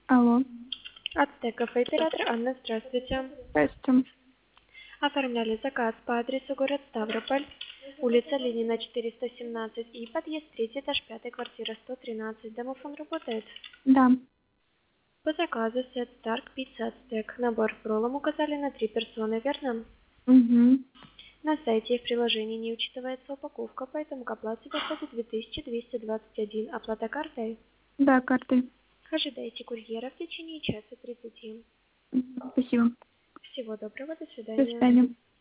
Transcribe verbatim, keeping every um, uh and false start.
Алло. Ацтек кафе, оператор Анна, здравствуйте. Здравствуйте. Оформляли заказ по адресу город Ставрополь, улица Ленина, четыреста семнадцать и подъезд третий, этаж пятый, квартира сто тринадцать. Домофон работает? Да. По заказу сет Старк пицца Ацтек. Набор в пролом указали на три персоны, верно? Угу. На сайте и в приложении не учитывается упаковка, поэтому к оплате подходит две тысячи двести двадцать один. Оплата картой? Да, картой. Ожидайте курьера в течение часа тридцати. Спасибо. Всего доброго, до До свидания. свидания.